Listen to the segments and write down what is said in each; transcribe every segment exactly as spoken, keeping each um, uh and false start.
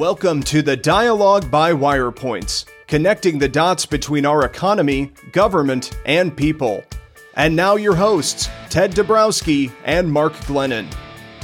Welcome to the Dialogue by Wirepoints, connecting the dots between our economy, government, and people. And now your hosts, Ted Dabrowski and Mark Glennon.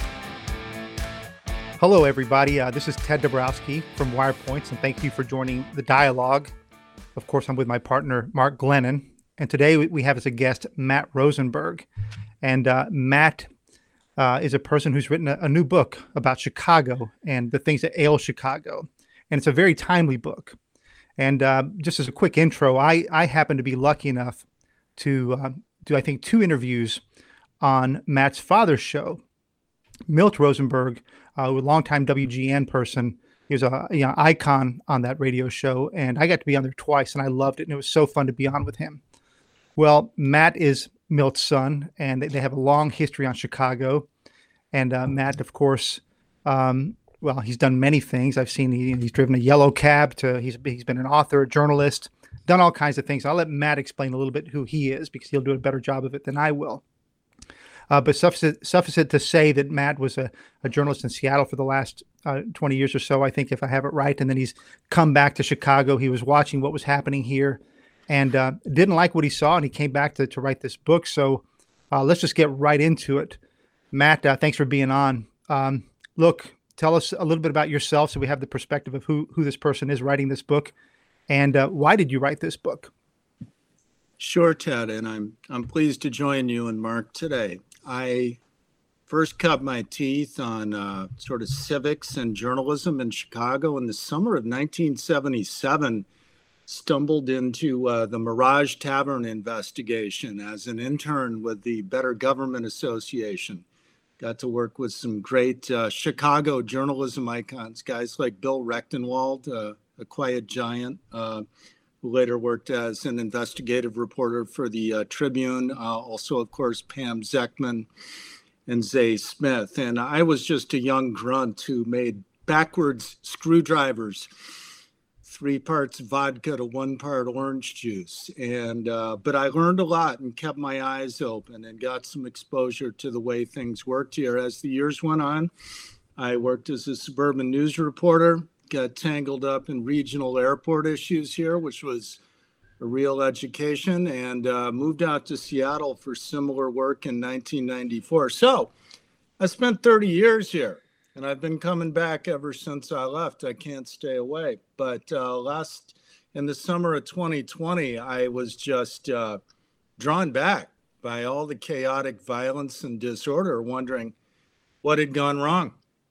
Hello, everybody. Uh, this is Ted Dabrowski from Wirepoints, and thank you for joining the dialogue. Of course, I'm with my partner, Mark Glennon, and today we have as a guest Matt Rosenberg. And uh, Matt uh, is a person who's written a, a new book about Chicago and the things that ail Chicago. And it's a very timely book. And uh, just as a quick intro, I, I happen to be lucky enough to uh, do, I think, two interviews on Matt's father's show, Milt Rosenberg, uh, a longtime W G N person. He was a you know, icon on that radio show, and I got to be on there twice, and I loved it, and it was so fun to be on with him. Well, Matt is Milt's son, and they have a long history on Chicago. And uh, Matt, of course, um, well, he's done many things. I've seen he, he's driven a yellow cab to he's he's been an author, a journalist, done all kinds of things. I'll let Matt explain a little bit who he is because he'll do a better job of it than I will. Uh, but suffice it, suffice it to say that Matt was a, a journalist in Seattle for the last uh, twenty years or so, I think, if I have it right. And then he's come back to Chicago. He was watching what was happening here and uh, didn't like what he saw, and he came back to, to write this book. So uh, let's just get right into it. Matt, uh, thanks for being on. Um, look, tell us a little bit about yourself so we have the perspective of who, who this person is writing this book. And uh, why did you write this book? Sure, Ted, and I'm I'm pleased to join you and Mark today. I first cut my teeth on uh, sort of civics and journalism in Chicago in the summer of nineteen seventy-seven. Stumbled into uh, the Mirage Tavern investigation as an intern with the Better Government Association. Got to work with some great uh, Chicago journalism icons, guys like Bill Rechtenwald, uh, a quiet giant, uh, who later worked as an investigative reporter for the uh, Tribune. Uh, also, of course, Pam Zeckman and Zay Smith. And I was just a young grunt who made backwards screwdrivers, three parts vodka to one part orange juice. And uh, but I learned a lot and kept my eyes open and got some exposure to the way things worked here. As the years went on, I worked as a suburban news reporter, got tangled up in regional airport issues here, which was a real education, and uh, moved out to Seattle for similar work in nineteen ninety-four. So I spent thirty years here, and I've been coming back ever since I left. I can't stay away. But uh, last, in the summer of twenty twenty, I was just uh, drawn back by all the chaotic violence and disorder, wondering what had gone wrong.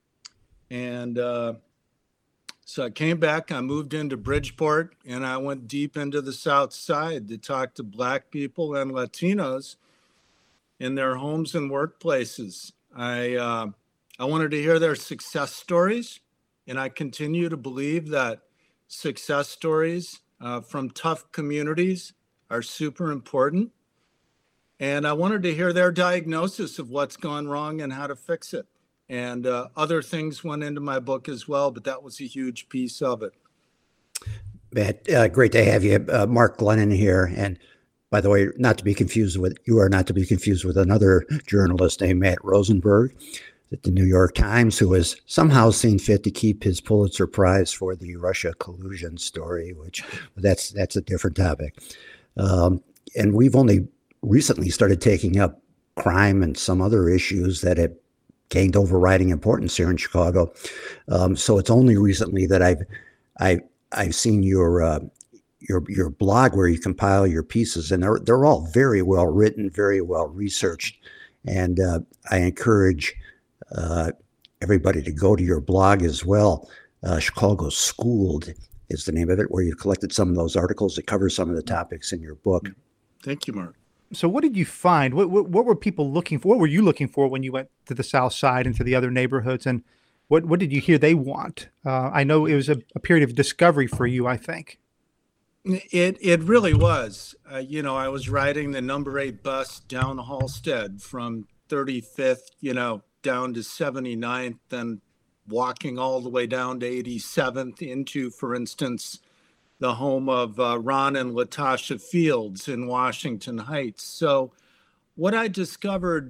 And uh, so I came back, I moved into Bridgeport, and I went deep into the South Side to talk to Black people and Latinos in their homes and workplaces. I uh, I wanted to hear their success stories, and I continue to believe that success stories uh, from tough communities are super important. And I wanted to hear their diagnosis of what's gone wrong and how to fix it. And uh, other things went into my book as well, but that was a huge piece of it. Matt, uh, great to have you. Uh, Mark Glennon here. And by the way, not to be confused with, you are not to be confused with another journalist named Matt Rosenberg at the New York Times, who has somehow seen fit to keep his Pulitzer Prize for the Russia collusion story, which that's that's a different topic. Um, and we've only recently started taking up crime and some other issues that have gained overriding importance here in Chicago. Um, so it's only recently that I've I I've seen your uh, your your blog where you compile your pieces, and they're they're all very well written, very well researched, and uh, I encourage uh, everybody to go to your blog as well. Uh, Chicago Schooled is the name of it, where you've collected some of those articles that cover some of the topics in your book. Thank you, Mark. So what did you find? What, what what were people looking for? What were you looking for when you went to the South Side and to the other neighborhoods? And what, what did you hear they want? Uh, I know it was a, a period of discovery for you, I think. It it really was. Uh, you know, I was riding the number eight bus down Halsted from thirty-fifth, you know, down to seventy-ninth, then walking all the way down to eighty-seventh into, for instance, the home of uh, Ron and Latasha Fields in Washington Heights. So what I discovered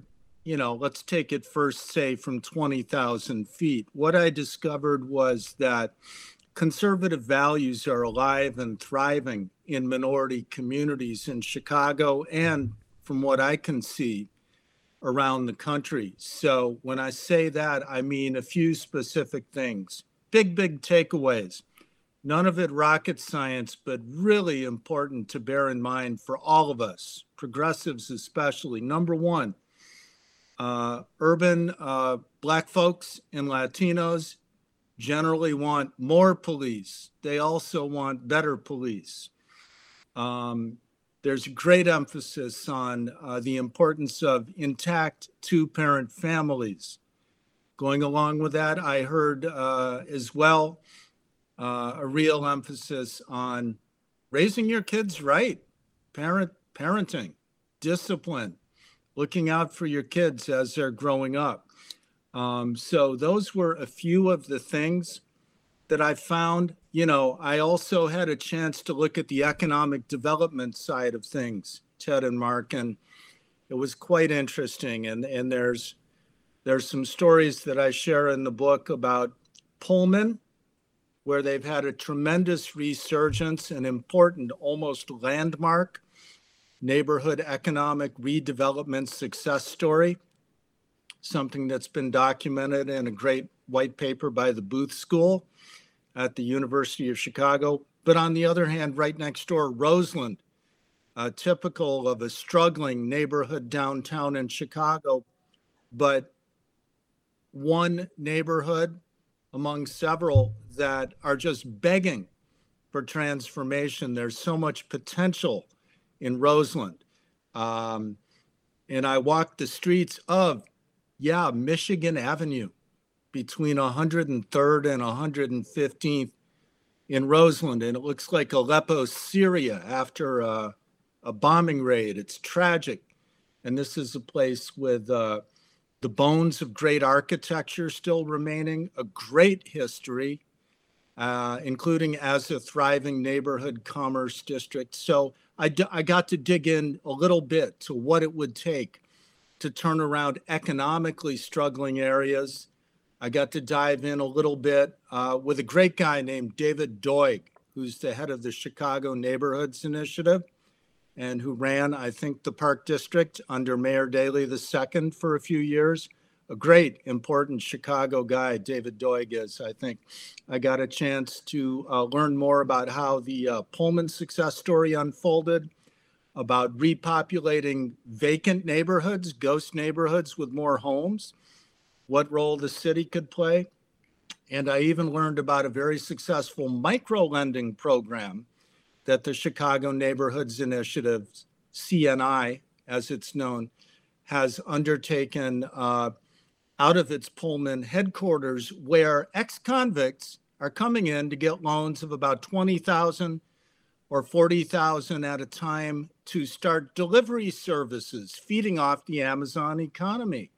you know, let's take it first, say, from twenty thousand feet. What I discovered was that conservative values are alive and thriving in minority communities in Chicago and, from what I can see, around the country. So when I say that, I mean a few specific things. Big, big takeaways. None of it rocket science, but really important to bear in mind for all of us, progressives especially. Number one, uh, urban uh, Black folks and Latinos generally want more police. They also want better police. Um, there's a great emphasis on uh, the importance of intact two-parent families. Going along with that, I heard uh, as well uh, a real emphasis on raising your kids right, parent parenting, discipline, looking out for your kids as they're growing up. Um, so those were a few of the things that I found. You know, I also had a chance to look at the economic development side of things, Ted and Mark, and it was quite interesting. And, and there's there's some stories that I share in the book about Pullman, where they've had a tremendous resurgence, an important, almost landmark neighborhood economic redevelopment success story, something that's been documented in a great white paper by the Booth School at the University of Chicago. But on the other hand, right next door, Roseland, uh, typical of a struggling neighborhood downtown in Chicago, but one neighborhood among several that are just begging for transformation. There's so much potential in Roseland. Um, and I walked the streets of, yeah, Michigan Avenue between one hundred third and one hundred fifteenth in Roseland. And it looks like Aleppo, Syria after a, a bombing raid. It's tragic. And this is a place with uh, the bones of great architecture still remaining, a great history, uh, including as a thriving neighborhood commerce district. So I, d- I got to dig in a little bit to what it would take to turn around economically struggling areas. I got to dive in a little bit uh, with a great guy named David Doig, who's the head of the Chicago Neighborhoods Initiative and who ran, I think, the Park District under Mayor Daley the second for a few years. A great, important Chicago guy, David Doig is, I think. I got a chance to uh, learn more about how the uh, Pullman success story unfolded, about repopulating vacant neighborhoods, ghost neighborhoods with more homes, what role the city could play. And I even learned about a very successful micro-lending program that the Chicago Neighborhoods Initiative, C N I, as it's known, has undertaken uh, out of its Pullman headquarters, where ex-convicts are coming in to get loans of about twenty thousand dollars or forty thousand dollars at a time to start delivery services, feeding off the Amazon economy.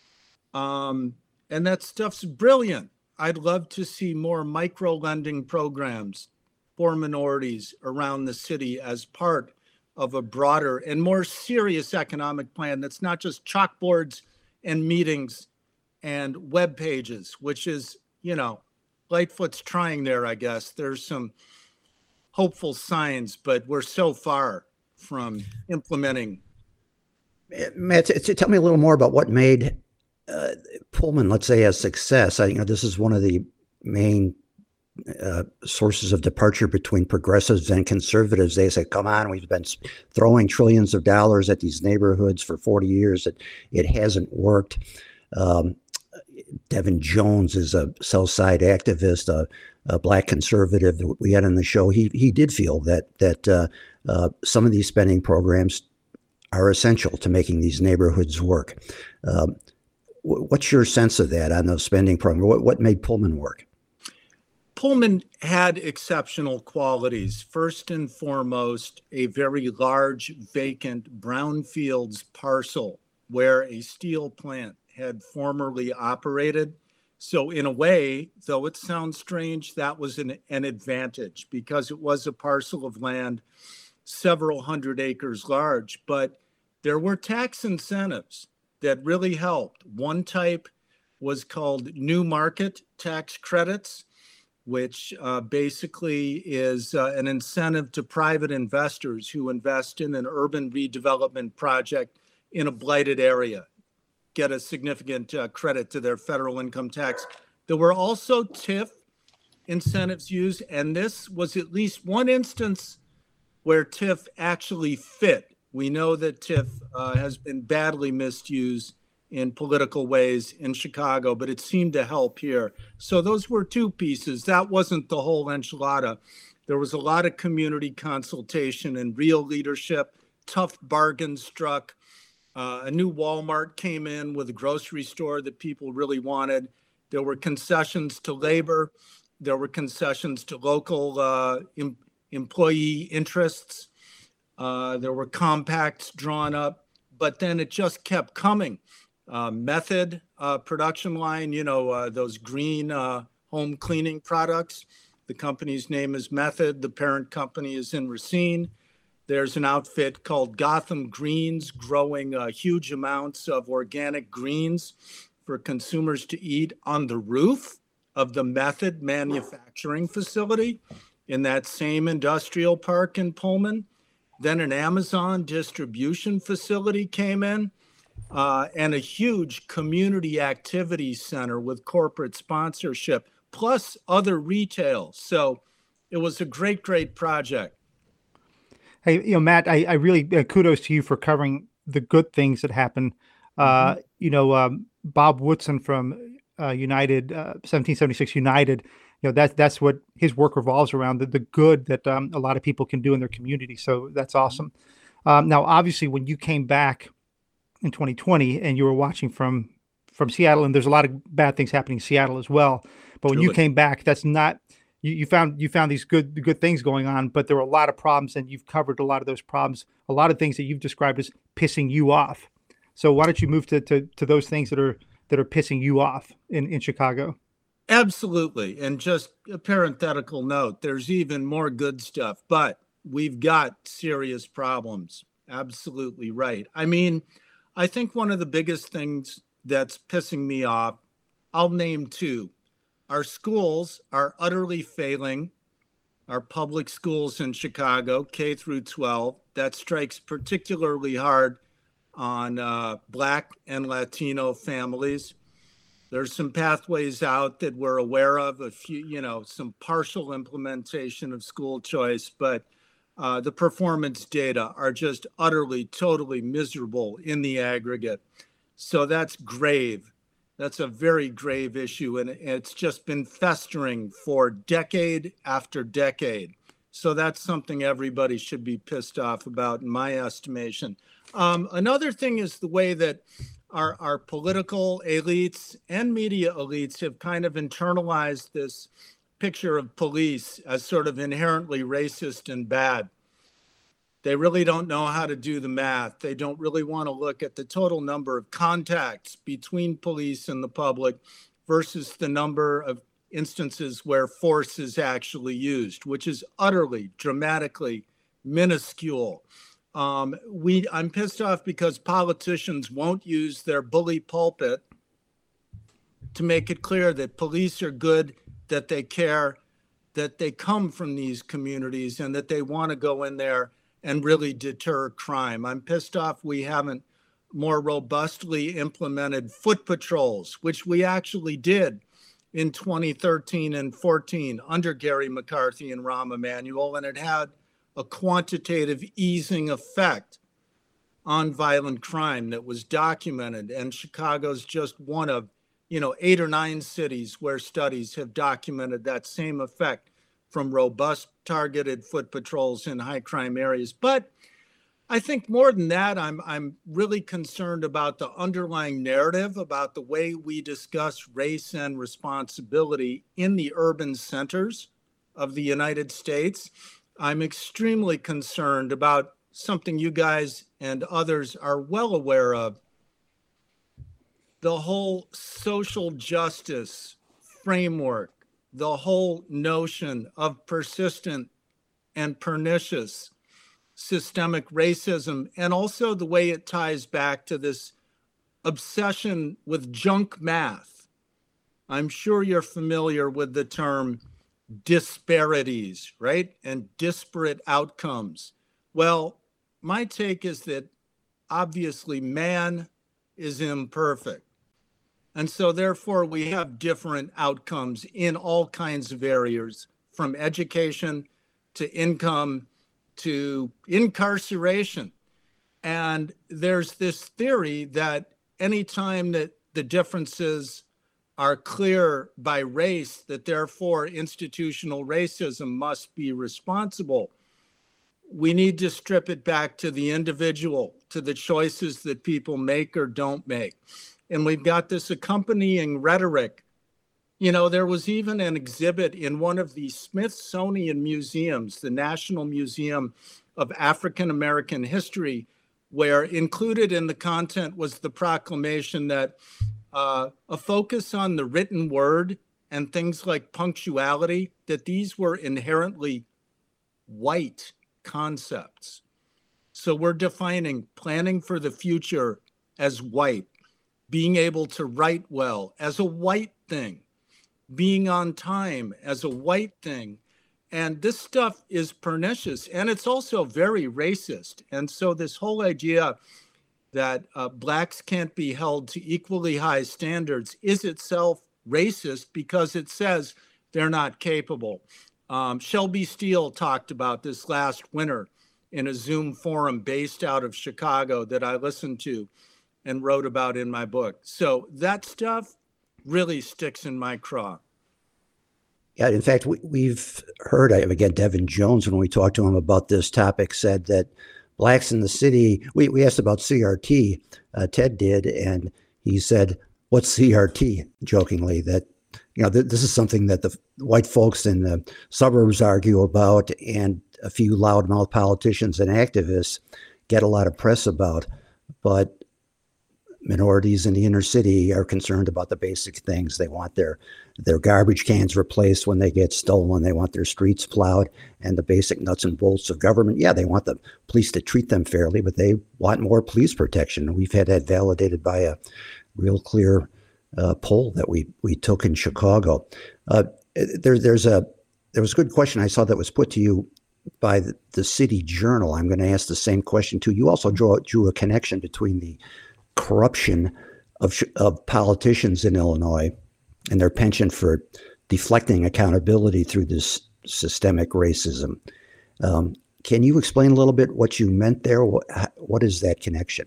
Um, and that stuff's brilliant. I'd love to see more micro-lending programs for minorities around the city as part of a broader and more serious economic plan that's not just chalkboards and meetings and web pages, which is, you know, Lightfoot's trying there, I guess. There's some hopeful signs, but we're so far from implementing. Matt, t- t- tell me a little more about what made uh, Pullman, let's say, a success. I, you know, this is one of the main uh, sources of departure between progressives and conservatives. They say, come on, we've been throwing trillions of dollars at these neighborhoods for forty years. It, it hasn't worked. Um, Devin Jones is a South Side activist, a, a Black conservative that we had on the show. He he did feel that that uh, uh, some of these spending programs are essential to making these neighborhoods work. Um, w- what's your sense of that on those spending programs? What, what made Pullman work? Pullman had exceptional qualities. First and foremost, a very large vacant brownfields parcel where a steel plant had formerly operated. So in a way, though it sounds strange, that was an, an advantage because it was a parcel of land several hundred acres large, but there were tax incentives that really helped. One type was called New Market Tax Credits, which uh, basically is uh, an incentive to private investors who invest in an urban redevelopment project in a blighted area, get a significant uh, credit to their federal income tax. There were also T I F incentives used, and this was at least one instance where T I F actually fit. We know that T I F uh, has been badly misused in political ways in Chicago, but it seemed to help here. So those were two pieces. That wasn't the whole enchilada. There was a lot of community consultation and real leadership, tough bargains struck. Uh, a new Walmart came in with a grocery store that people really wanted. There were concessions to labor. There were concessions to local uh, em- employee interests. Uh, there were compacts drawn up, but then it just kept coming. Uh, Method uh, production line, you know, uh, those green uh, home cleaning products. The company's name is Method. The parent company is in Racine. There's an outfit called Gotham Greens growing uh, huge amounts of organic greens for consumers to eat on the roof of the Method manufacturing facility in that same industrial park in Pullman. Then an Amazon distribution facility came in. Uh, and a huge community activity center with corporate sponsorship, plus other retail. So it was a great, great project. Hey, you know, Matt, I, I really uh, kudos to you for covering the good things that happen. Uh, mm-hmm. You know, um, Bob Woodson from uh, United, uh, seventeen seventy-six United, you know, that's, that's what his work revolves around, the, the good that um, a lot of people can do in their community. So that's awesome. Um, now, obviously, when you came back in twenty twenty and you were watching from from Seattle, and there's a lot of bad things happening in Seattle as well, but when Truly. you came back, that's not you, you found you found these good good things going on, but there were a lot of problems, and you've covered a lot of those problems, a lot of things that you've described as pissing you off. So why don't you move to to, to those things that are that are pissing you off in, in Chicago? Absolutely. And just a parenthetical note, there's even more good stuff, but we've got serious problems. Absolutely right. I mean, I think one of the biggest things that's pissing me off, I'll name two. Our schools are utterly failing. Our public schools in Chicago, K through twelve, that strikes particularly hard on uh, Black and Latino families. There's some pathways out that we're aware of, a few, you know, some partial implementation of school choice, but Uh, the performance data are just utterly, totally miserable in the aggregate. So that's grave. That's a very grave issue. And it's just been festering for decade after decade. So that's something everybody should be pissed off about, in my estimation. Um, another thing is the way that our, our political elites and media elites have kind of internalized this picture of police as sort of inherently racist and bad. They really don't know how to do the math. They don't really want to look at the total number of contacts between police and the public versus the number of instances where force is actually used, which is utterly, dramatically minuscule. Um, we, I'm pissed off because politicians won't use their bully pulpit to make it clear that police are good, that they care, that they come from these communities, and that they want to go in there and really deter crime. I'm pissed off we haven't more robustly implemented foot patrols, which we actually did in twenty thirteen and fourteen under Gary McCarthy and Rahm Emanuel, and it had a quantitative easing effect on violent crime that was documented. And Chicago's just one of, you know, eight or nine cities where studies have documented that same effect from robust targeted foot patrols in high crime areas. But I think more than that, I'm I'm really concerned about the underlying narrative about the way we discuss race and responsibility in the urban centers of the United States. I'm extremely concerned about something you guys and others are well aware of: the whole social justice framework, the whole notion of persistent and pernicious systemic racism, and also the way it ties back to this obsession with junk math. I'm sure you're familiar with the term disparities, right? And disparate outcomes. Well, my take is that obviously man is imperfect. And so therefore we have different outcomes in all kinds of areas, from education to income to incarceration. And there's this theory that anytime that the differences are clear by race, that therefore institutional racism must be responsible. We need to strip it back to the individual, to the choices that people make or don't make. And we've got this accompanying rhetoric. You know, there was even an exhibit in one of the Smithsonian museums, the National Museum of African American History, where included in the content was the proclamation that uh, a focus on the written word and things like punctuality, that these were inherently white concepts. So we're defining planning for the future as white, being able to write well as a white thing, being on time as a white thing. And this stuff is pernicious, and it's also very racist. And so this whole idea that uh, Blacks can't be held to equally high standards is itself racist because it says they're not capable. Um, Shelby Steele talked about this last winter in a Zoom forum based out of Chicago that I listened to and wrote about in my book. So that stuff really sticks in my craw. Yeah, in fact, we, we've heard, again, Devin Jones, when we talked to him about this topic, said that Blacks in the city, we, we asked about C R T, uh, Ted did, and he said, what's C R T, jokingly, that, you know, th- this is something that the white folks in the suburbs argue about, and a few loudmouth politicians and activists get a lot of press about, but minorities in the inner city are concerned about the basic things. They want their their garbage cans replaced when they get stolen. They want their streets plowed, and the basic nuts and bolts of government. Yeah, they want the police to treat them fairly, but they want more police protection. We've had that validated by a real clear uh, poll that we we took in Chicago. Uh, there, there's a there was a good question I saw that was put to you by the, the City Journal. I'm going to ask the same question too. You also drew, drew a connection between the corruption of, of politicians in Illinois and their penchant for deflecting accountability through this systemic racism. Um, can you explain a little bit what you meant there? What, what is that connection?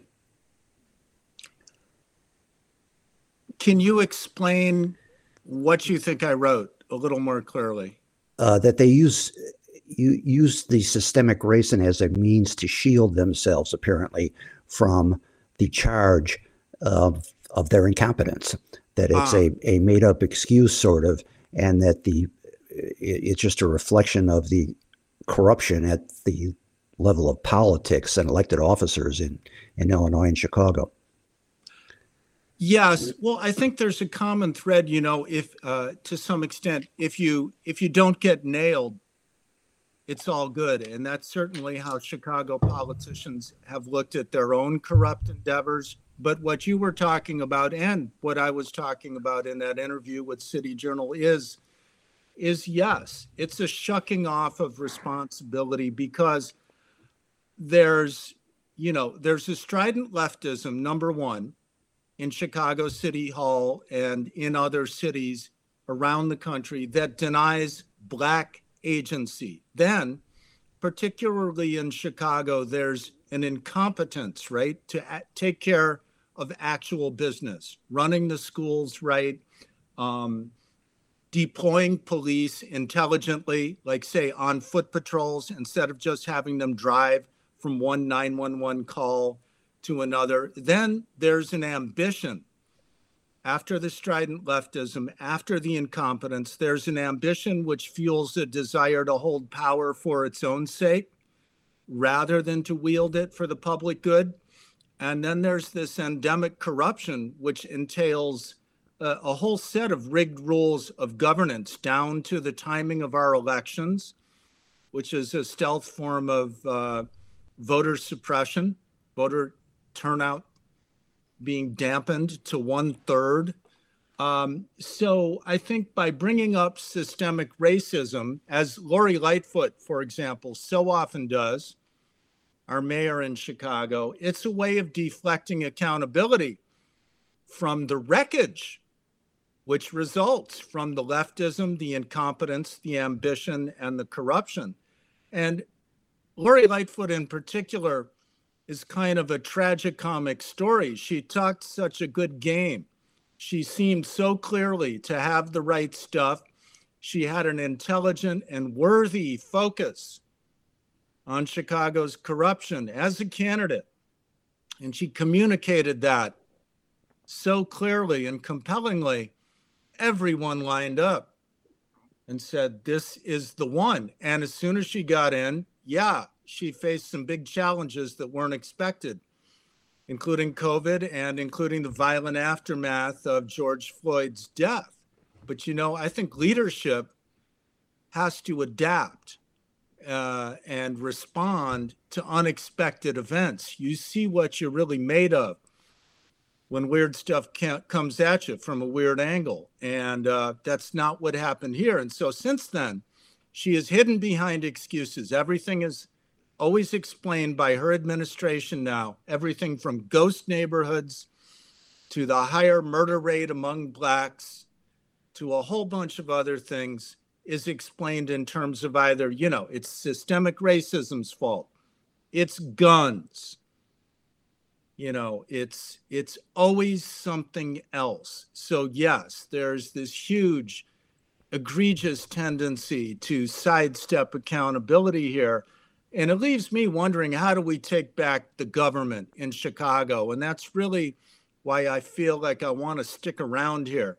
Can you explain what you think I wrote a little more clearly? Uh, that they use you use the systemic racism as a means to shield themselves, apparently, from the charge of of their incompetence, that it's ah. a, a made up excuse sort of, and that the it, it's just a reflection of the corruption at the level of politics and elected officers in, in Illinois and Chicago. Yes. Well, I think there's a common thread, you know, if uh, to some extent, if you if you don't get nailed, it's all good. And that's certainly how Chicago politicians have looked at their own corrupt endeavors. But what you were talking about and what I was talking about in that interview with City Journal is, is yes, it's a shucking off of responsibility, because there's, you know, there's a strident leftism, number one, in Chicago City Hall and in other cities around the country that denies Black agency. Then, particularly in Chicago, there's an incompetence, right, to a- take care of actual business, running the schools right, um, deploying police intelligently, like say on foot patrols, instead of just having them drive from one nine one one call to another. Then there's an ambition. After the strident leftism, after the incompetence, there's an ambition which fuels a desire to hold power for its own sake rather than to wield it for the public good. And then there's this endemic corruption, which entails a, a whole set of rigged rules of governance down to the timing of our elections, which is a stealth form of uh, voter suppression, voter turnout being dampened to one third. Um, so I think by bringing up systemic racism, as Lori Lightfoot, for example, so often does, our mayor in Chicago, it's a way of deflecting accountability from the wreckage, which results from the leftism, the incompetence, the ambition, and the corruption. And Lori Lightfoot in particular is kind of a tragicomic story. She talked such a good game. She seemed so clearly to have the right stuff. She had an intelligent and worthy focus on Chicago's corruption as a candidate. And she communicated that so clearly and compellingly. Everyone lined up and said, this is the one. And as soon as she got in, yeah, she faced some big challenges that weren't expected, including COVID and including the violent aftermath of George Floyd's death. But, you know, I think leadership has to adapt uh, and respond to unexpected events. You see what you're really made of when weird stuff can't, comes at you from a weird angle. And uh, that's not what happened here. And so since then, she is hidden behind excuses. Everything is always explained by her administration now. Everything from ghost neighborhoods to the higher murder rate among Blacks to a whole bunch of other things is explained in terms of either, you know, it's systemic racism's fault, it's guns, you know, it's it's always something else. So yes, there's this huge, egregious tendency to sidestep accountability here. And it leaves me wondering, how do we take back the government in Chicago? And that's really why I feel like I want to stick around here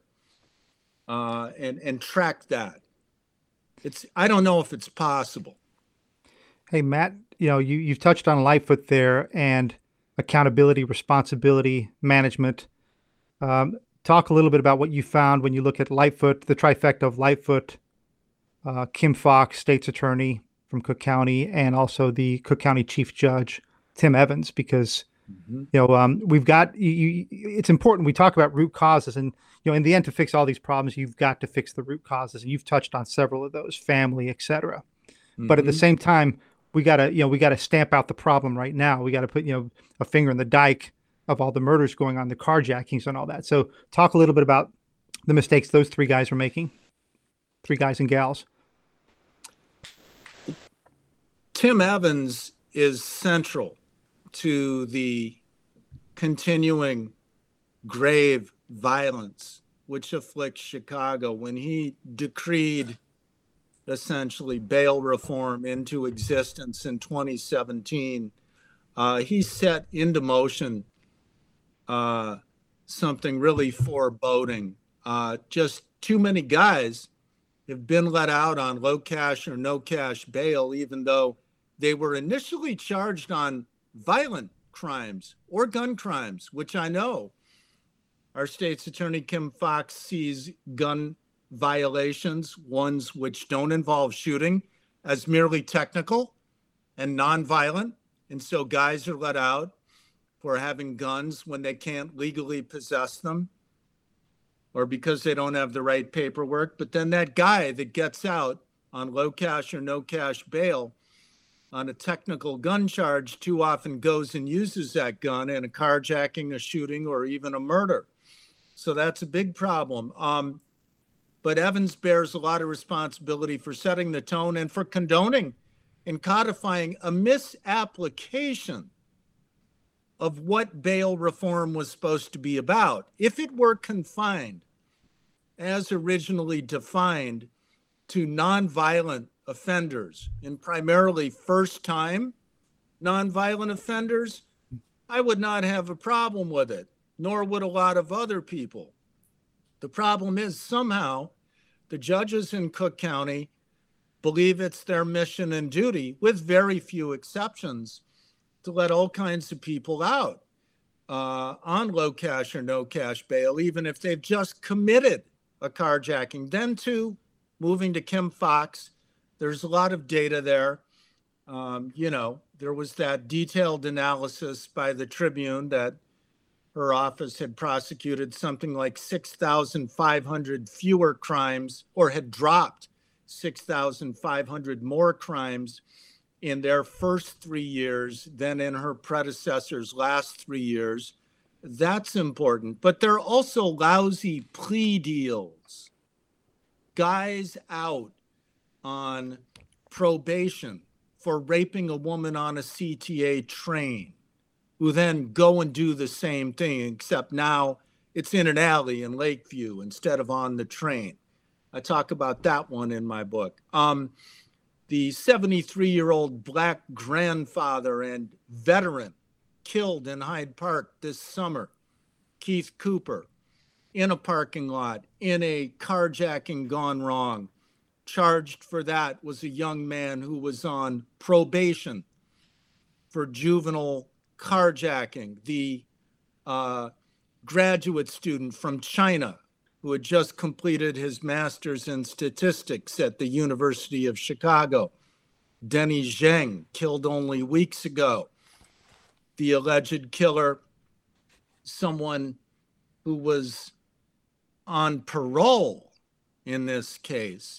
uh, and, and track that. It's I don't know if it's possible. Hey, Matt, you know, you, you've touched on Lightfoot there and accountability, responsibility, management. Um, talk a little bit about what you found when you look at Lightfoot, the trifecta of Lightfoot, uh, Kim Foxx, state's attorney from Cook County, and also the Cook County Chief Judge, Tim Evans, because, mm-hmm. you know, um, we've got, you, you, it's important we talk about root causes, and, you know, in the end, to fix all these problems, you've got to fix the root causes, and you've touched on several of those, family, et cetera. Mm-hmm. But at the same time, we got to, you know, we got to stamp out the problem right now. We got to put, you know, a finger in the dike of all the murders going on, the carjackings and all that. So talk a little bit about the mistakes those three guys are making, three guys and gals. Tim Evans is central to the continuing grave violence which afflicts Chicago. When he decreed essentially bail reform into existence in twenty seventeen, uh, he set into motion uh, something really foreboding. Uh, just too many guys have been let out on low cash or no cash bail, even though they were initially charged on violent crimes or gun crimes, which I know our state's attorney, Kim Foxx, sees gun violations, ones which don't involve shooting, as merely technical and nonviolent. And so guys are let out for having guns when they can't legally possess them or because they don't have the right paperwork. But then that guy that gets out on low cash or no cash bail on a technical gun charge too often goes and uses that gun in a carjacking, a shooting, or even a murder. So that's a big problem. Um, but Evans bears a lot of responsibility for setting the tone and for condoning and codifying a misapplication of what bail reform was supposed to be about. If it were confined, as originally defined, to nonviolent offenders, and primarily first-time nonviolent offenders, I would not have a problem with it, nor would a lot of other people. The problem is somehow the judges in Cook County believe it's their mission and duty, with very few exceptions, to let all kinds of people out uh, on low cash or no cash bail, even if they've just committed a carjacking. Then too, moving to Kim Foxx, there's a lot of data there. Um, you know, there was that detailed analysis by the Tribune that her office had prosecuted something like six thousand five hundred fewer crimes, or had dropped six thousand five hundred more crimes in their first three years than in her predecessor's last three years. That's important. But there are also lousy plea deals. Guys out on probation for raping a woman on a C T A train, who then go and do the same thing, except now it's in an alley in Lakeview instead of on the train. I talk about that one in my book. Um, the seventy-three-year-old black grandfather and veteran killed in Hyde Park this summer, Keith Cooper, in a parking lot, in a carjacking gone wrong. Charged for that was a young man who was on probation for juvenile carjacking. The uh, graduate student from China who had just completed his master's in statistics at the University of Chicago, Denny Zheng, killed only weeks ago. The alleged killer, someone who was on parole in this case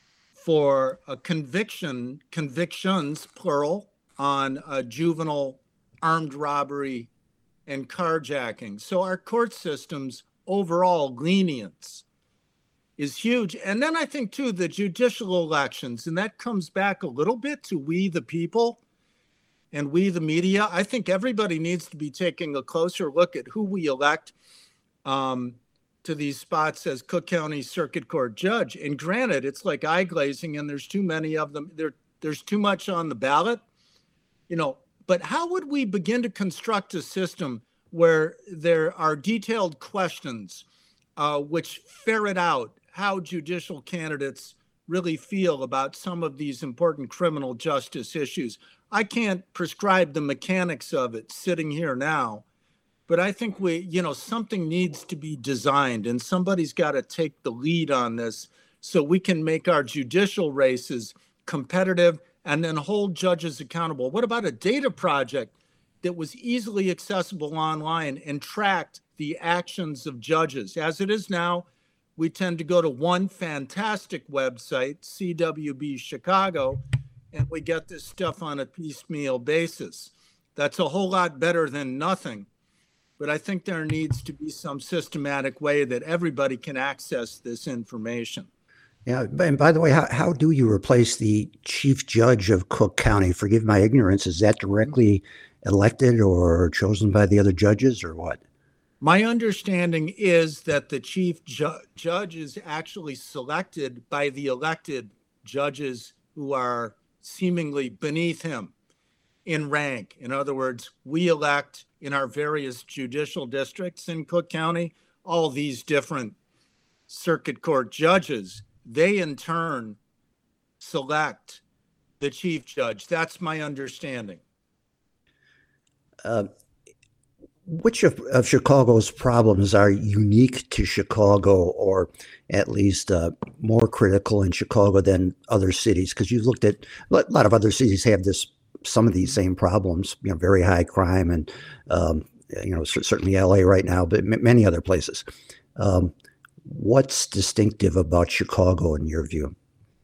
for a conviction, convictions, plural, on a juvenile armed robbery and carjacking. So our court system's overall lenience is huge. And then I think, too, the judicial elections, and that comes back a little bit to we the people and we the media. I think everybody needs to be taking a closer look at who we elect um, to these spots as Cook County Circuit Court judge. And granted, it's like eye glazing, and there's too many of them. There, there's too much on the ballot, you know. But how would we begin to construct a system where there are detailed questions uh, which ferret out how judicial candidates really feel about some of these important criminal justice issues? I can't prescribe the mechanics of it sitting here now, but I think we, you know, something needs to be designed, and somebody's got to take the lead on this so we can make our judicial races competitive and then hold judges accountable. What about a data project that was easily accessible online and tracked the actions of judges? As it is now, we tend to go to one fantastic website, C W B Chicago, and we get this stuff on a piecemeal basis. That's a whole lot better than nothing. But I think there needs to be some systematic way that everybody can access this information. Yeah, and by the way, how, how do you replace the chief judge of Cook County? Forgive my ignorance. Is that directly elected or chosen by the other judges, or what? My understanding is that the chief ju- judge is actually selected by the elected judges who are seemingly beneath him in rank. In other words, we elect in our various judicial districts in Cook County all these different circuit court judges. They in turn select the chief judge. That's my understanding. Uh, which of, of Chicago's problems are unique to Chicago, or at least uh, more critical in Chicago than other cities? Because you looked at a lot of other cities have this, some of these same problems, you know, very high crime and, um, you know, certainly L A right now, but m- many other places. Um, What's distinctive about Chicago in your view?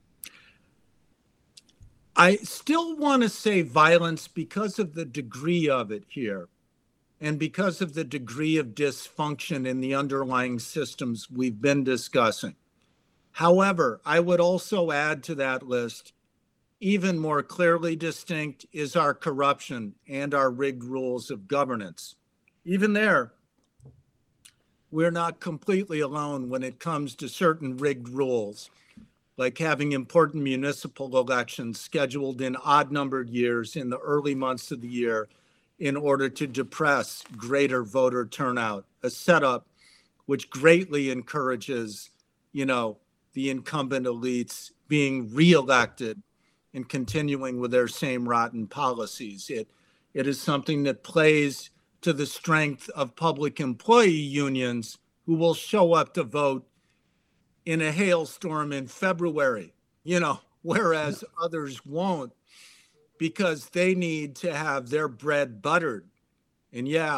I still want to say violence because of the degree of it here and because of the degree of dysfunction in the underlying systems we've been discussing. However, I would also add to that list, even more clearly distinct is our corruption and our rigged rules of governance. Even there, we're not completely alone when it comes to certain rigged rules, like having important municipal elections scheduled in odd-numbered years in the early months of the year in order to depress greater voter turnout, a setup which greatly encourages, you know, the incumbent elites being reelected and continuing with their same rotten policies. It, it is something that plays to the strength of public employee unions who will show up to vote in a hailstorm in February, you know, whereas others won't, because they need to have their bread buttered. And yeah,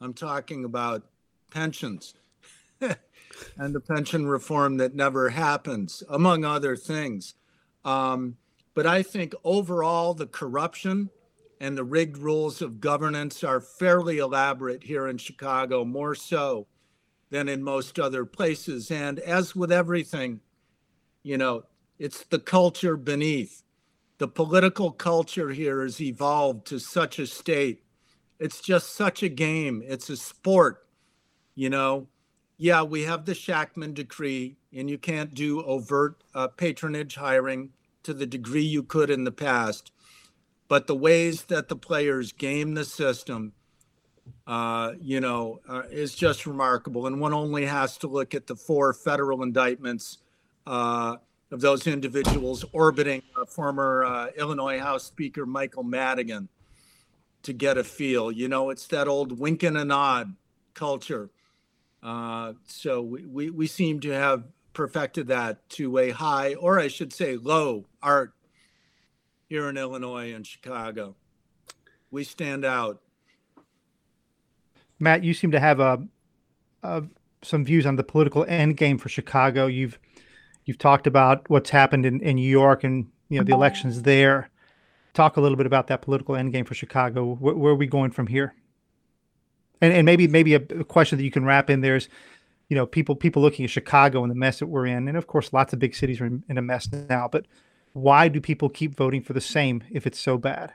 I'm talking about pensions and the pension reform that never happens, among other things. Um, but I think overall, the corruption and the rigged rules of governance are fairly elaborate here in Chicago, more so than in most other places. And as with everything, you know, it's the culture beneath. The political culture here has evolved to such a state. It's just such a game. It's a sport, you know. Yeah, we have the Shachtman decree, and you can't do overt uh, patronage hiring to the degree you could in the past. But the ways that the players game the system, uh, you know, uh, is just remarkable. And one only has to look at the four federal indictments uh, of those individuals orbiting uh, former uh, Illinois House Speaker Michael Madigan to get a feel. You know, it's that old wink and a nod culture. Uh, so we, we, we seem to have perfected that to a high, or I should say low art here in Illinois and Chicago. We stand out. Matt, you seem to have a, a some views on the political end game for Chicago. You've you've talked about what's happened in, in New York and you know the elections there. Talk a little bit about that political end game for Chicago. Where, where are we going from here? And and maybe maybe a, a question that you can wrap in there is, you know, people people looking at Chicago and the mess that we're in, and of course, lots of big cities are in, in a mess now. But why do people keep voting for the same if it's so bad?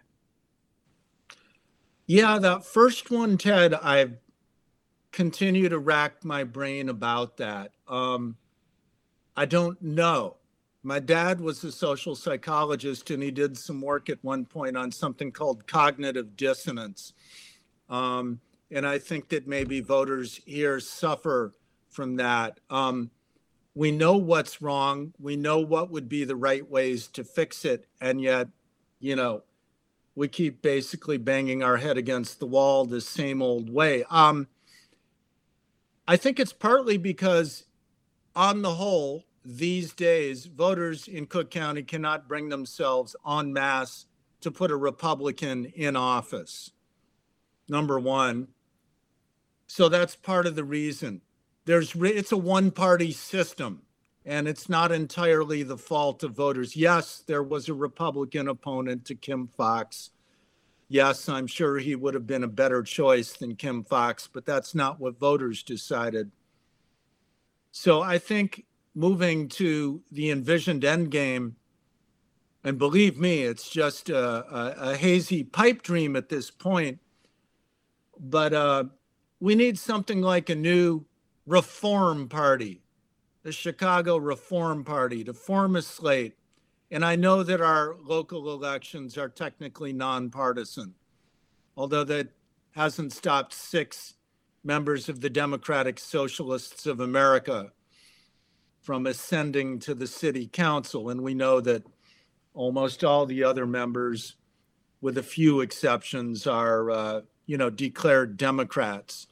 Yeah, that first one, Ted, I continue to rack my brain about that. Um, I don't know. My dad was a social psychologist, and he did some work at one point on something called cognitive dissonance. Um, and I think that maybe voters here suffer from that. Um, we know what's wrong. We know what would be the right ways to fix it. And yet, you know, we keep basically banging our head against the wall the same old way. Um, I think it's partly because, on the whole, these days, voters in Cook County cannot bring themselves en masse to put a Republican in office, number one. So that's part of the reason. There's it's a one-party system, and it's not entirely the fault of voters. Yes, there was a Republican opponent to Kim Foxx. Yes, I'm sure he would have been a better choice than Kim Foxx, but that's not what voters decided. So I think moving to the envisioned endgame, and believe me, it's just a, a, a hazy pipe dream at this point, but uh, we need something like a new Reform Party, the Chicago Reform Party, to form a slate. And I know that our local elections are technically nonpartisan, although that hasn't stopped six members of the Democratic Socialists of America from ascending to the city council. And we know that almost all the other members, with a few exceptions, are, uh, you know, declared Democrats.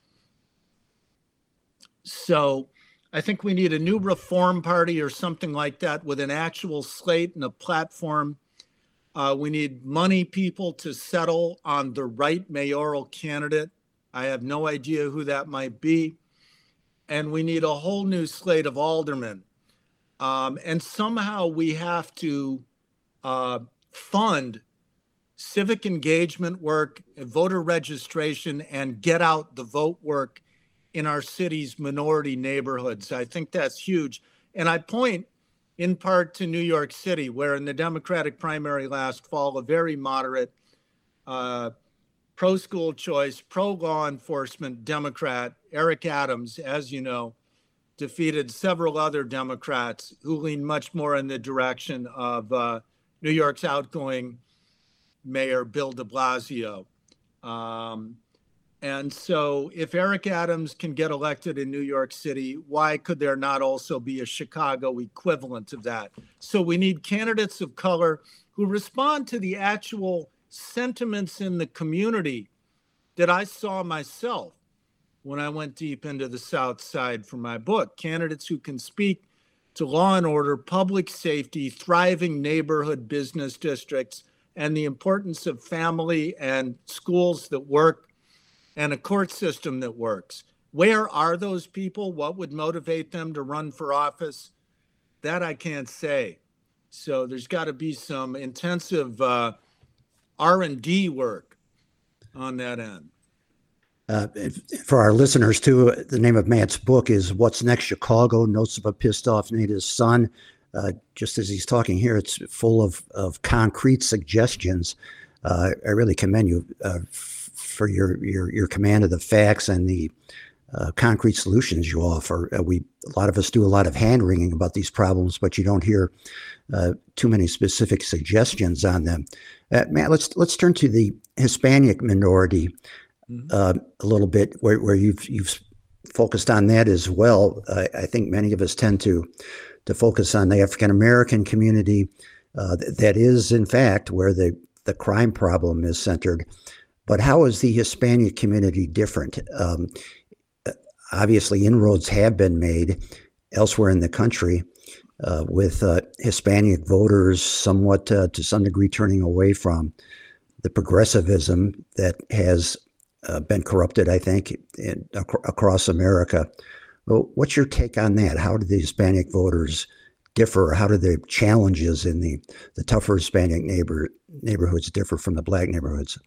So I think we need a new Reform Party or something like that with an actual slate and a platform. Uh, we need money people to settle on the right mayoral candidate. I have no idea who that might be. And we need a whole new slate of aldermen. Um, and somehow we have to uh, fund civic engagement work, voter registration, and get out the vote work in our city's minority neighborhoods. I think that's huge. And I point in part to New York City, where in the Democratic primary last fall, a very moderate, uh, pro-school choice, pro-law enforcement Democrat, Eric Adams, as you know, defeated several other Democrats who lean much more in the direction of uh, New York's outgoing Mayor Bill de Blasio. Um, And so if Eric Adams can get elected in New York City, why could there not also be a Chicago equivalent of that? So we need candidates of color who respond to the actual sentiments in the community that I saw myself when I went deep into the South Side for my book. Candidates who can speak to law and order, public safety, thriving neighborhood business districts, and the importance of family and schools that work and a court system that works. Where are those people? What would motivate them to run for office? That I can't say. So there's got to be some intensive uh, R and D work on that end. Uh, for our listeners, too, the name of Matt's book is What's Next Chicago, Notes of a Pissed Off Native Son. Uh, just as he's talking here, it's full of, of concrete suggestions. Uh, I really commend you uh, f- for your, your your command of the facts and the uh, concrete solutions you offer. Uh, we a lot of us do a lot of hand wringing about these problems, but you don't hear uh, too many specific suggestions on them. Uh, Matt, let's let's turn to the Hispanic minority uh, a little bit, where, where you've you've focused on that as well. Uh, I think many of us tend to to focus on the African American community. Uh, th- that is, in fact, where the the crime problem is centered. But how is the Hispanic community different? Um, obviously, inroads have been made elsewhere in the country uh, with uh, Hispanic voters somewhat, uh, to some degree, turning away from the progressivism that has uh, been corrupted, I think, in, ac- across America. Well, what's your take on that? How do the Hispanic voters differ? How do the challenges in the, the tougher Hispanic neighbor neighborhoods differ from the Black neighborhoods?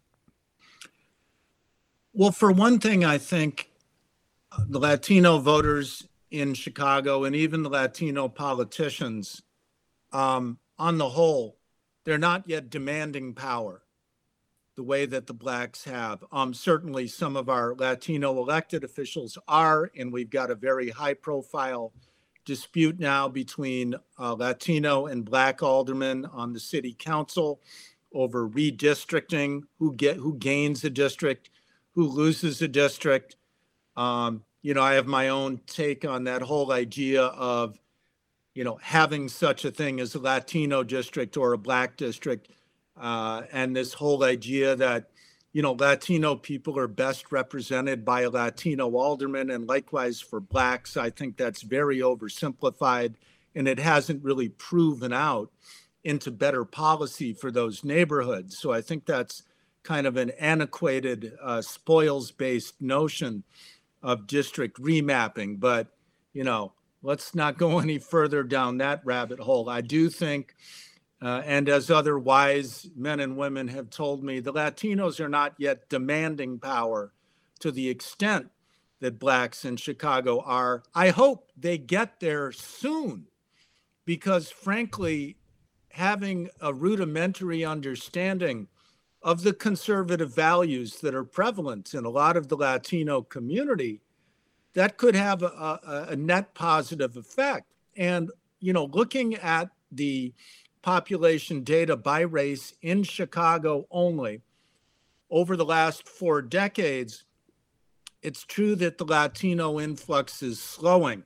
Well, for one thing, I think the Latino voters in Chicago and even the Latino politicians, um, on the whole, they're not yet demanding power the way that the Blacks have. Um, certainly some of our Latino elected officials are, and we've got a very high profile dispute now between uh, Latino and Black aldermen on the city council over redistricting, who get who gains a district, who loses a district. Um, you know, I have my own take on that whole idea of, you know, having such a thing as a Latino district or a Black district, uh, and this whole idea that, you know, Latino people are best represented by a Latino alderman, and likewise for Blacks. I think that's very oversimplified, and it hasn't really proven out into better policy for those neighborhoods. So I think that's kind of an antiquated, uh, spoils-based notion of district remapping. But, you know, let's not go any further down that rabbit hole. I do think, uh, and as other wise men and women have told me, the Latinos are not yet demanding power to the extent that Blacks in Chicago are. I hope they get there soon, because frankly, having a rudimentary understanding of the conservative values that are prevalent in a lot of the Latino community, that could have a, a, a net positive effect. And, you know, looking at the population data by race in Chicago only over the last four decades, it's true that the Latino influx is slowing,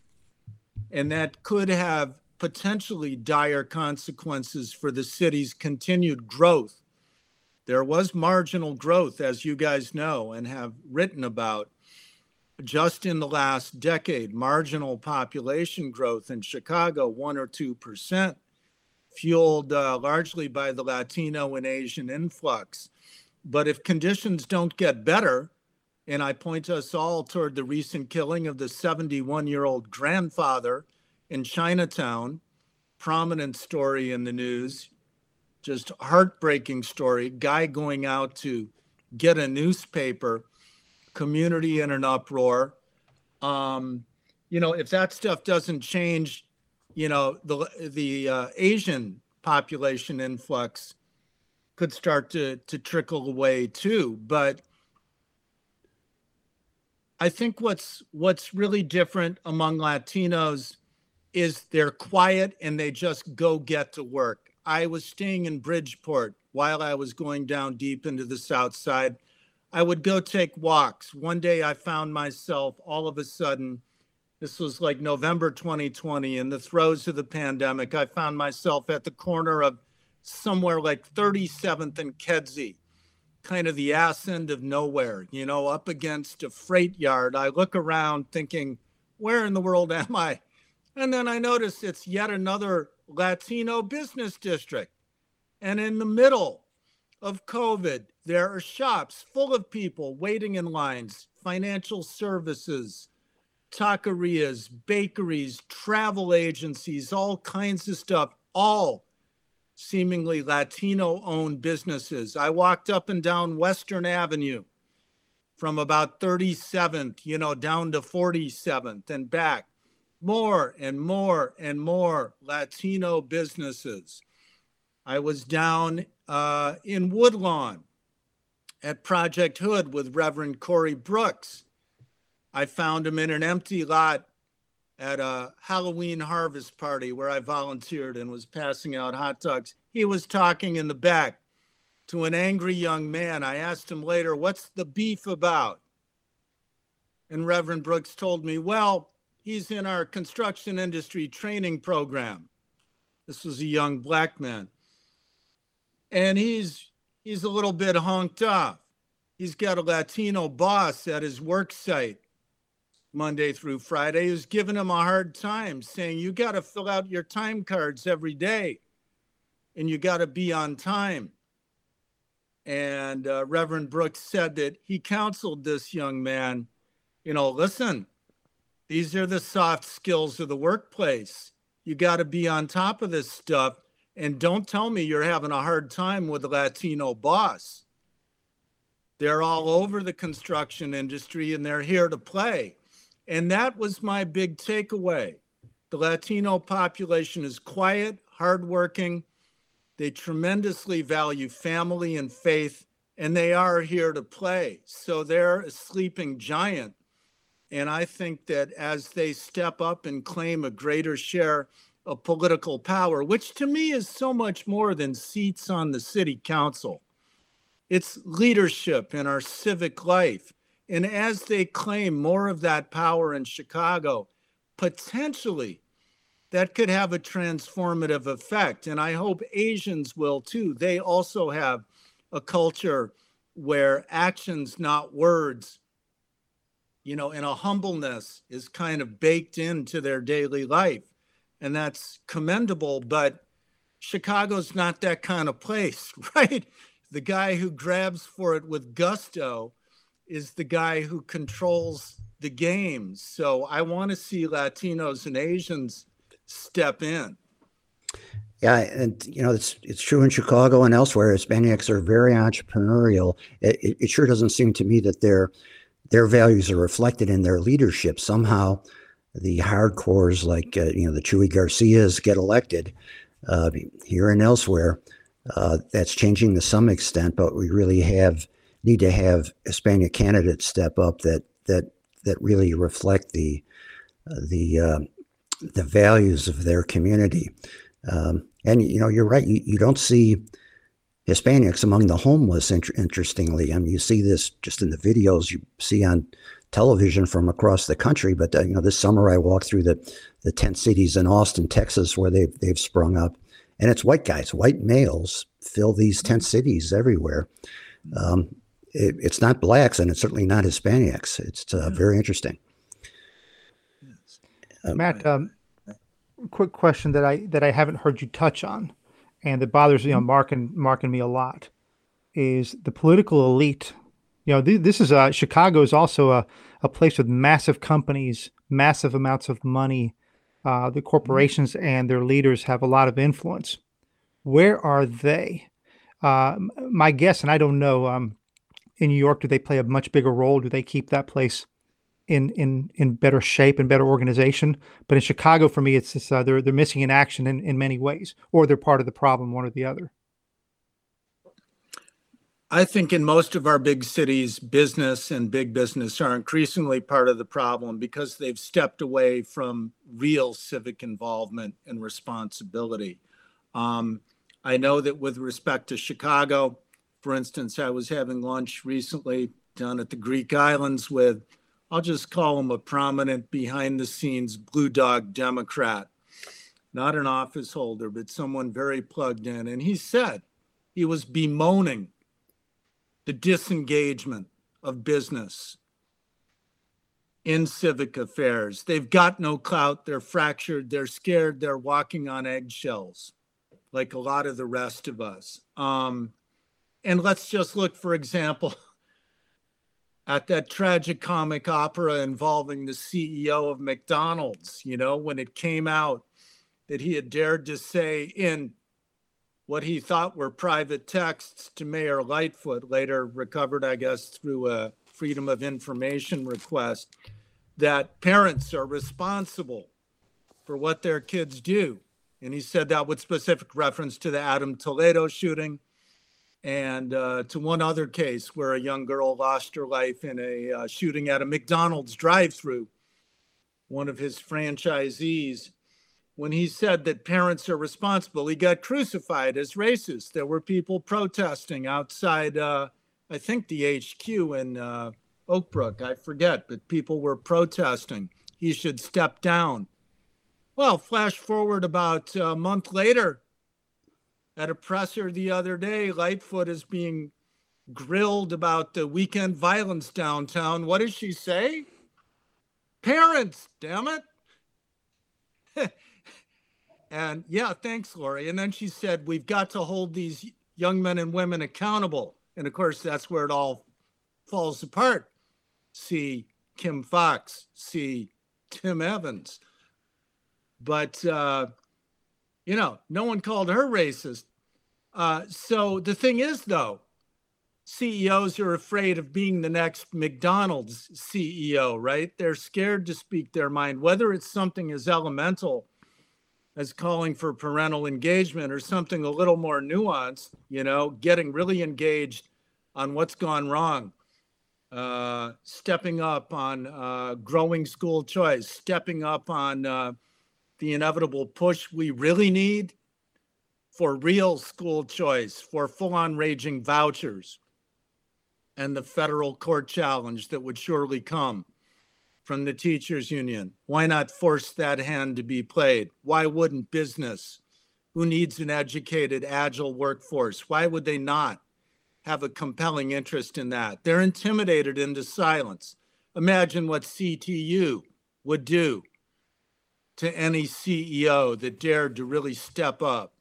and that could have potentially dire consequences for the city's continued growth. There was marginal growth, as you guys know and have written about, just in the last decade. Marginal population growth in Chicago, one or two percent, fueled uh, largely by the Latino and Asian influx. But if conditions don't get better, and I point us all toward the recent killing of the seventy-one-year-old grandfather in Chinatown, prominent story in the news, just heartbreaking story, guy going out to get a newspaper, community in an uproar. Um, you know, if that stuff doesn't change, you know, the the uh, Asian population influx could start to to trickle away too. But I think what's what's really different among Latinos is they're quiet and they just go get to work. I was staying in Bridgeport while I was going down deep into the South Side. I would go take walks. One day I found myself all of a sudden, this was like November twenty twenty, in the throes of the pandemic, I found myself at the corner of somewhere like thirty-seventh and Kedzie, kind of the ass end of nowhere, you know, up against a freight yard. I look around thinking, where in the world am I? And then I notice it's yet another Latino business district. And in the middle of COVID, there are shops full of people waiting in lines, financial services, taquerias, bakeries, travel agencies, all kinds of stuff, all seemingly Latino-owned businesses. I walked up and down Western Avenue from about thirty-seventh, you know, down to forty-seventh and back. More and more and more Latino businesses. I was down uh, in Woodlawn at Project Hood with Reverend Corey Brooks. I found him in an empty lot at a Halloween harvest party where I volunteered and was passing out hot dogs. He was talking in the back to an angry young man. I asked him later, "What's the beef about?" And Reverend Brooks told me, "Well, he's in our construction industry training program." This was a young black man. And he's he's a little bit honked off. He's got a Latino boss at his work site Monday through Friday who's giving him a hard time, saying, "You got to fill out your time cards every day and you got to be on time." And uh, Reverend Brooks said that he counseled this young man, you know, "Listen, these are the soft skills of the workplace. You got to be on top of this stuff. And don't tell me you're having a hard time with a Latino boss. They're all over the construction industry and they're here to play." And that was my big takeaway. The Latino population is quiet, hardworking. They tremendously value family and faith, and they are here to play. So they're a sleeping giant. And I think that as they step up and claim a greater share of political power, which to me is so much more than seats on the city council, it's leadership in our civic life. And as they claim more of that power in Chicago, potentially that could have a transformative effect. And I hope Asians will too. They also have a culture where actions, not words, you know, and a humbleness is kind of baked into their daily life. And that's commendable, but Chicago's not that kind of place, right? The guy who grabs for it with gusto is the guy who controls the game. So I want to see Latinos and Asians step in. Yeah, and you know, it's it's true in Chicago and elsewhere. Hispanics are very entrepreneurial. It, it, it sure doesn't seem to me that their their values are reflected in their leadership. Somehow the hardcores like, uh, you know, the Chuy Garcias get elected uh, here and elsewhere. Uh, that's changing to some extent, but we really have need to have Hispanic candidates step up that that that really reflect the uh, the uh, the values of their community. Um, and, you know, you're right. You, you don't see Hispanics among the homeless, inter- interestingly. I mean, you see this just in the videos you see on television from across the country. But, uh, you know, this summer I walked through the, the tent cities in Austin, Texas, where they've, they've sprung up. And it's white guys, white males fill these tent cities everywhere. Um, it, it's not blacks, and it's certainly not Hispanics. It's uh, very interesting. Um, Matt, um, quick question that I that I haven't heard you touch on, and that bothers you know Mark and Mark and me a lot, is the political elite. You know, th- this is a Chicago is also a, a place with massive companies, massive amounts of money. Uh, the corporations and their leaders have a lot of influence. Where are they? Uh, my guess, and I don't know, um, in New York, do they play a much bigger role? Do they keep that place in in in better shape and better organization? But in Chicago, for me, it's just, uh, they're they're missing in action in, in many ways, or they're part of the problem, one or the other. I think in most of our big cities, business and big business are increasingly part of the problem because they've stepped away from real civic involvement and responsibility. Um, I know that with respect to Chicago, for instance, I was having lunch recently down at the Greek Islands with, I'll just call him a prominent behind the scenes Blue Dog Democrat, not an office holder, but someone very plugged in. And he said he was bemoaning the disengagement of business in civic affairs. They've got no clout. They're fractured. They're scared. They're walking on eggshells like a lot of the rest of us. Um, and let's just look, for example, at that tragic comic opera involving the C E O of McDonald's, you know, when it came out that he had dared to say in what he thought were private texts to Mayor Lightfoot, later recovered, I guess, through a Freedom of Information request, that parents are responsible for what their kids do. And he said that with specific reference to the Adam Toledo shooting and uh, to one other case where a young girl lost her life in a uh, shooting at a McDonald's drive-thru, one of his franchisees. When he said that parents are responsible, he got crucified as racist. There were people protesting outside, uh, I think, the H Q in uh, Oak Brook. I forget, but people were protesting. He should step down. Well, flash forward about a month later, at a presser the other day, Lightfoot is being grilled about the weekend violence downtown. What does she say? Parents, damn it. And yeah, thanks, Lori. And then she said, we've got to hold these young men and women accountable. And of course, that's where it all falls apart. See Kim Fox, see Tim Evans. But, uh, you know, no one called her racist. Uh, so the thing is, though, C E Os are afraid of being the next McDonald's C E O, right? They're scared to speak their mind, whether it's something as elemental as calling for parental engagement or something a little more nuanced, you know, getting really engaged on what's gone wrong, uh, stepping up on uh, growing school choice, stepping up on uh, the inevitable push we really need for real school choice, for full-on raging vouchers, and the federal court challenge that would surely come from the teachers union. Why not force that hand to be played? Why wouldn't business, who needs an educated, agile workforce, why would they not have a compelling interest in that? They're intimidated into silence. Imagine what C T U would do to any C E O that dared to really step up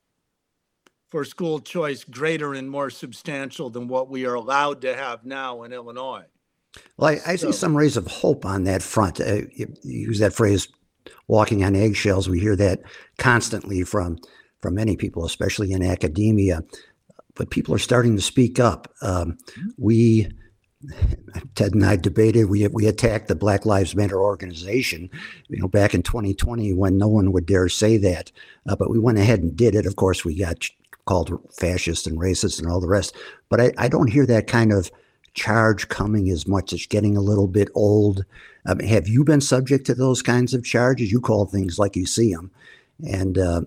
for school choice greater and more substantial than what we are allowed to have now in Illinois. Well, I, I see some rays of hope on that front. Uh, you, you use that phrase, walking on eggshells. We hear that constantly from from many people, especially in academia. But people are starting to speak up. Um, we, Ted and I debated. We we attacked the Black Lives Matter organization, you know, back in twenty twenty when no one would dare say that. Uh, but we went ahead and did it. Of course, we got called fascist and racist and all the rest. But I, I don't hear that kind of charge coming as much. It's getting a little bit old. Um, have you been subject to those kinds of charges? You call things like you see them. And uh,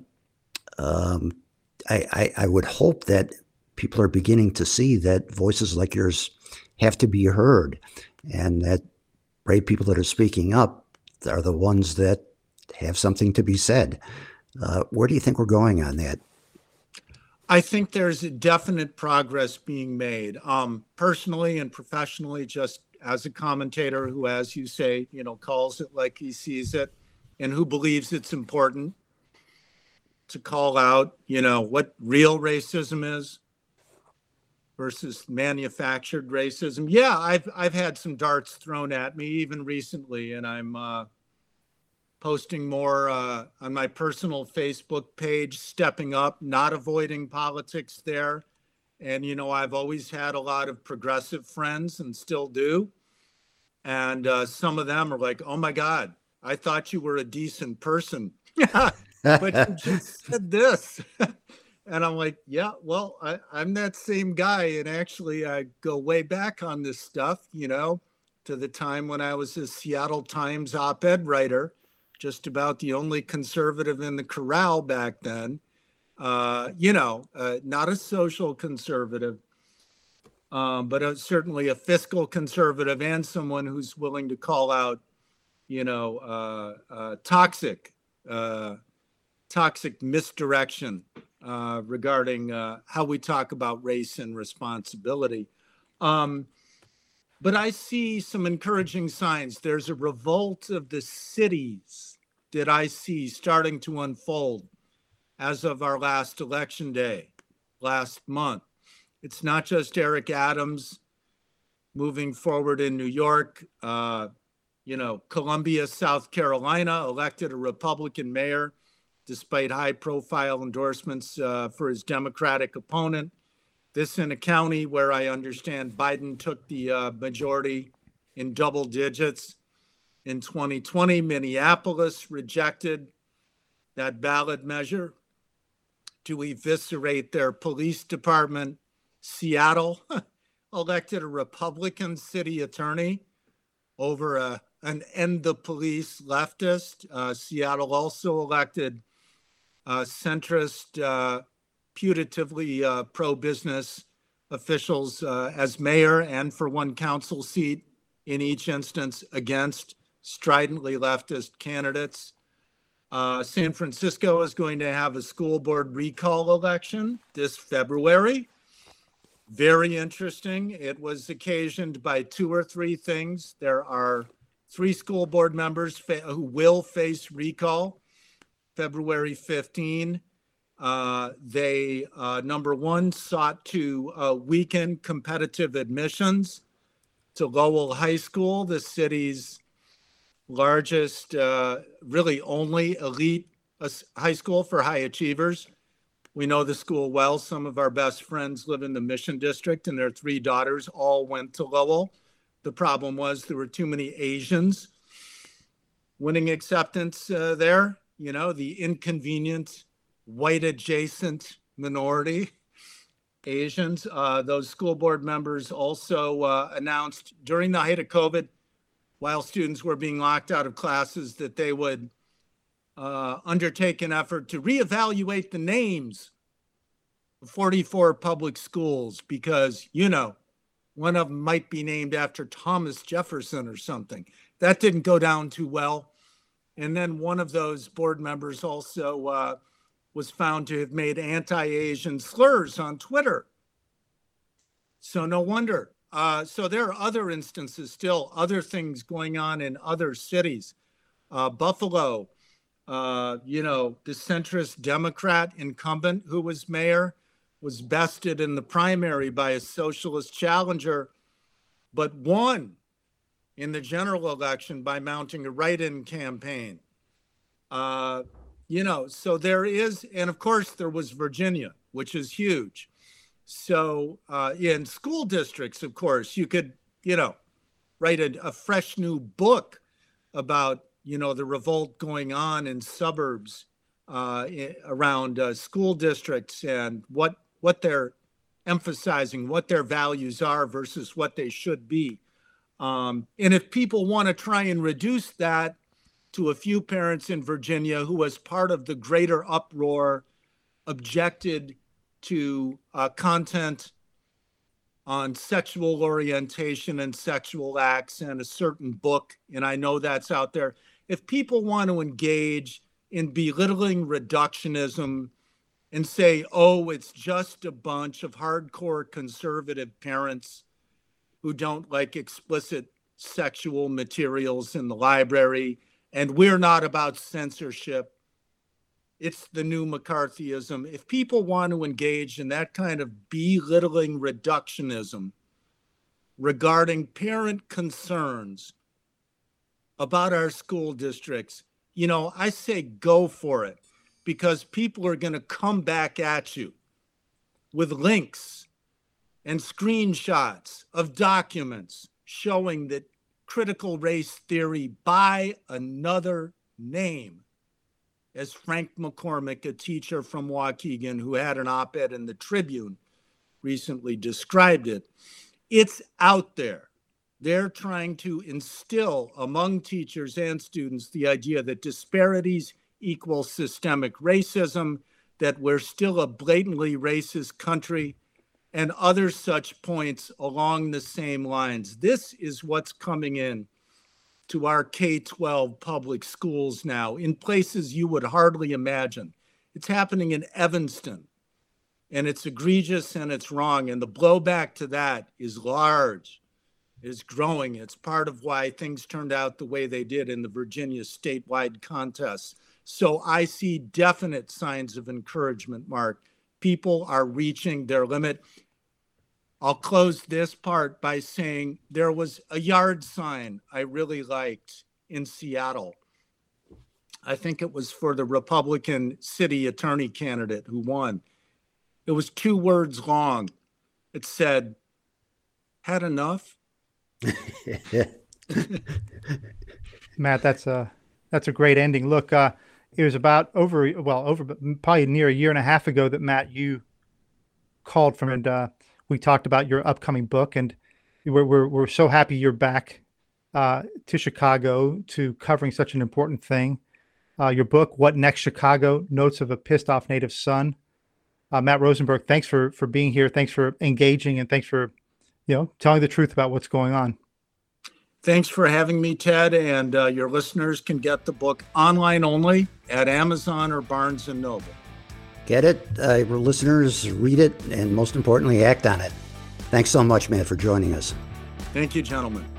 um, I, I, I would hope that people are beginning to see that voices like yours have to be heard, and that brave people that are speaking up are the ones that have something to be said. Uh, where do you think we're going on that? I think there's a definite progress being made, um, personally and professionally, just as a commentator who, as you say, you know, calls it like he sees it, and who believes it's important to call out, you know, what real racism is versus manufactured racism. Yeah, I've I've had some darts thrown at me even recently, and I'm uh, posting more uh, on my personal Facebook page, stepping up, not avoiding politics there. And, you know, I've always had a lot of progressive friends and still do. And uh, some of them are like, oh, my God, I thought you were a decent person. But you just said this. And I'm like, yeah, well, I, I'm that same guy. And actually, I go way back on this stuff, you know, to the time when I was a Seattle Times op-ed writer, just about the only conservative in the corral back then. Uh, you know, uh, not a social conservative, um, but a, certainly a fiscal conservative and someone who's willing to call out, you know, uh, uh, toxic, uh, toxic misdirection uh, regarding uh, how we talk about race and responsibility. Um, but I see some encouraging signs. There's a revolt of the cities that I see starting to unfold as of our last election day, last month. It's not just Eric Adams moving forward in New York. Uh, you know, Columbia, South Carolina elected a Republican mayor despite high-profile endorsements uh, for his Democratic opponent. This in a county where I understand Biden took the uh, majority in double digits. In twenty twenty, Minneapolis rejected that ballot measure to eviscerate their police department. Seattle elected a Republican city attorney over a, an end the police leftist. Uh, Seattle also elected uh, centrist, uh, putatively uh, pro-business officials uh, as mayor and for one council seat in each instance against stridently leftist candidates. Uh, San Francisco is going to have a school board recall election this February. Very interesting. It was occasioned by two or three things. There are three school board members fa- who will face recall February fifteenth. Uh, they, uh, number one, sought to uh, weaken competitive admissions to Lowell High School, the city's largest, uh, really only elite high school for high achievers. We know the school well. Some of our best friends live in the Mission District, and their three daughters all went to Lowell. The problem was there were too many Asians winning acceptance uh, there. You know, the inconvenient white adjacent minority Asians. Uh, those school board members also uh, announced during the height of COVID, while students were being locked out of classes, that they would uh, undertake an effort to reevaluate the names of forty-four public schools because, you know, one of them might be named after Thomas Jefferson or something. That didn't go down too well. And then one of those board members also uh, was found to have made anti-Asian slurs on Twitter. So no wonder. Uh, so there are other instances still, other things going on in other cities. Uh, Buffalo, uh, you know, the centrist Democrat incumbent who was mayor was bested in the primary by a socialist challenger, but won in the general election by mounting a write-in campaign. Uh, you know, so there is, and of course there was Virginia, which is huge. So uh, in school districts, of course, you could, you know, write a, a fresh new book about, you know, the revolt going on in suburbs uh, around uh, school districts and what what they're emphasizing, what their values are versus what they should be. Um, and if people want to try and reduce that to a few parents in Virginia who, as part of the greater uproar, objected to uh, content on sexual orientation and sexual acts and a certain book, and I know that's out there. If people want to engage in belittling reductionism and say, oh, it's just a bunch of hardcore conservative parents who don't like explicit sexual materials in the library, and we're not about censorship, it's the new McCarthyism. If people want to engage in that kind of belittling reductionism regarding parent concerns about our school districts, you know, I say go for it, because people are going to come back at you with links and screenshots of documents showing that critical race theory by another name, as Frank McCormick, a teacher from Waukegan who had an op-ed in the Tribune recently, described it. It's out there. They're trying to instill among teachers and students the idea that disparities equal systemic racism, that we're still a blatantly racist country, and other such points along the same lines. This is what's coming in to our K twelve public schools now in places you would hardly imagine. It's happening in Evanston, and it's egregious and it's wrong. And the blowback to that is large, is growing. It's part of why things turned out the way they did in the Virginia statewide contests. So I see definite signs of encouragement, Mark. People are reaching their limit. I'll close this part by saying there was a yard sign I really liked in Seattle. I think it was for the Republican city attorney candidate who won. It was two words long. It said, "Had enough?" Matt, that's a that's a great ending. Look, uh, it was about over well over probably near a year and a half ago that Matt you called from, and uh, we talked about your upcoming book, and we're we're, we're so happy you're back uh, to Chicago to covering such an important thing. Uh, your book, What Next Chicago? Notes of a Pissed Off Native Son. Uh, Matt Rosenberg, thanks for for being here. Thanks for engaging, and thanks for you know telling the truth about what's going on. Thanks for having me, Ted. And uh, your listeners can get the book online only at Amazon or Barnes and Noble. Get it, uh, your listeners, read it, and most importantly, act on it. Thanks so much, Matt, for joining us. Thank you, gentlemen.